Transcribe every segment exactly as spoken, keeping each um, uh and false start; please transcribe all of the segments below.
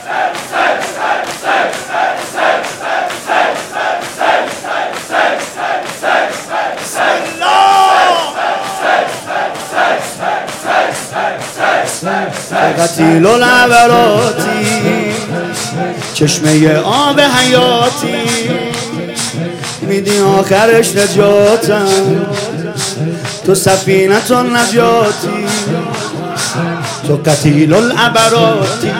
قتیل العبراتی چشمه آب حیاتی میدی آخرش نجاتم تو سفینت نجاتی تو قتیل العبراتی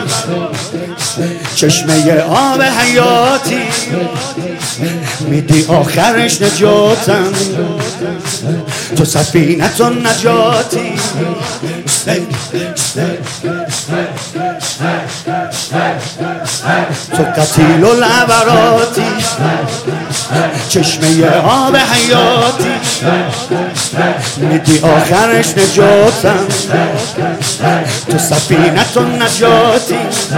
چشمه آب حیاتی میدی آخرش نجاتم تو سفینت نجاتی تو قتیل العبراتی چشمه آب حیاتی میدی آخرش نجاتم تو سفینت نجاتی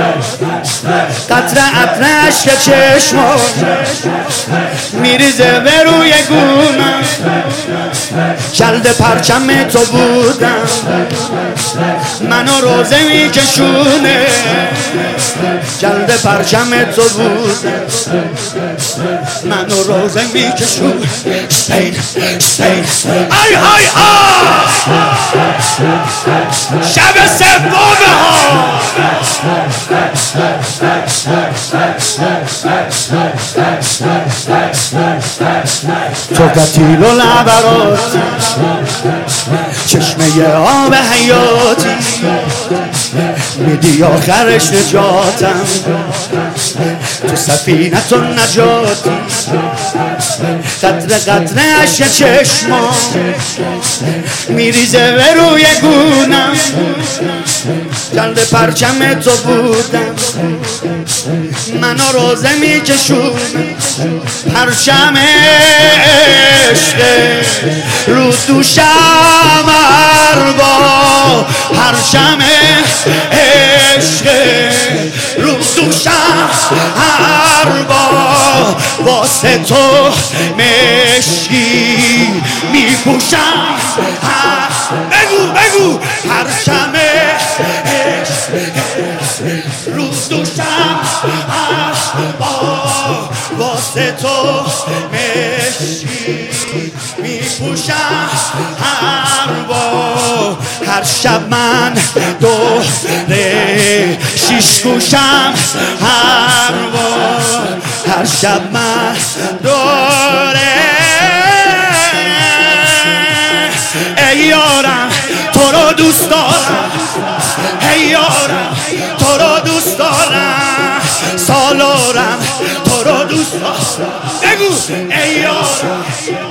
قطره عطرش که چشما میریزه به روی گونم جلد پرچم تو بودم منو روزه میکشونه جلد پرچم تو بودم منو روزه میکشونه سین سین آی آی آی شب سومه ها تو قتیل العبراتی چشمه آب حیاتی میدی آخرش نجاتم تو سفینت نجاتی قطره قطره اشک چشما میریزه به روی گونم جلد پرچم تو بودم منو روزه میکشون پرچم عشق رو دوشم اربا پرچم عشق رو دوشم اربا واسه تو مشکی میپوشم بگو بگو پرچم عشق رو دوشم اربا واسه تو مشکی میپوشم اربا هر شب من دوره شیش گوشم اربا هر شب من دوره ای یارم تو رو دوست دارم ای یارم تو رو دوست دارم سالارم تو رو دوست دارم بگو ای یارم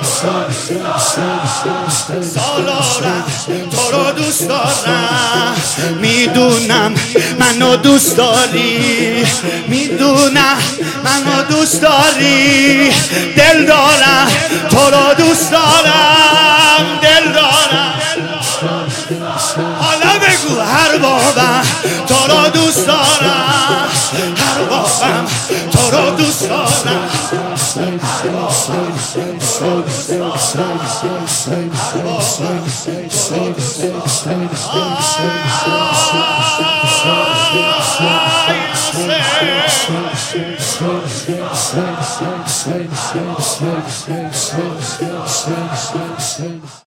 سالارم تو رو دوست دارم میدونم منو دوست داری میدونم منو دوست داری دل دارم تو رو دوست دارم دل دارم حالا بگو هر بابم تو رو دوست دارم هر بابم تو رو دوست دارم هر بابم تو رو دوست دارم هر بابم تو رو دوست دارم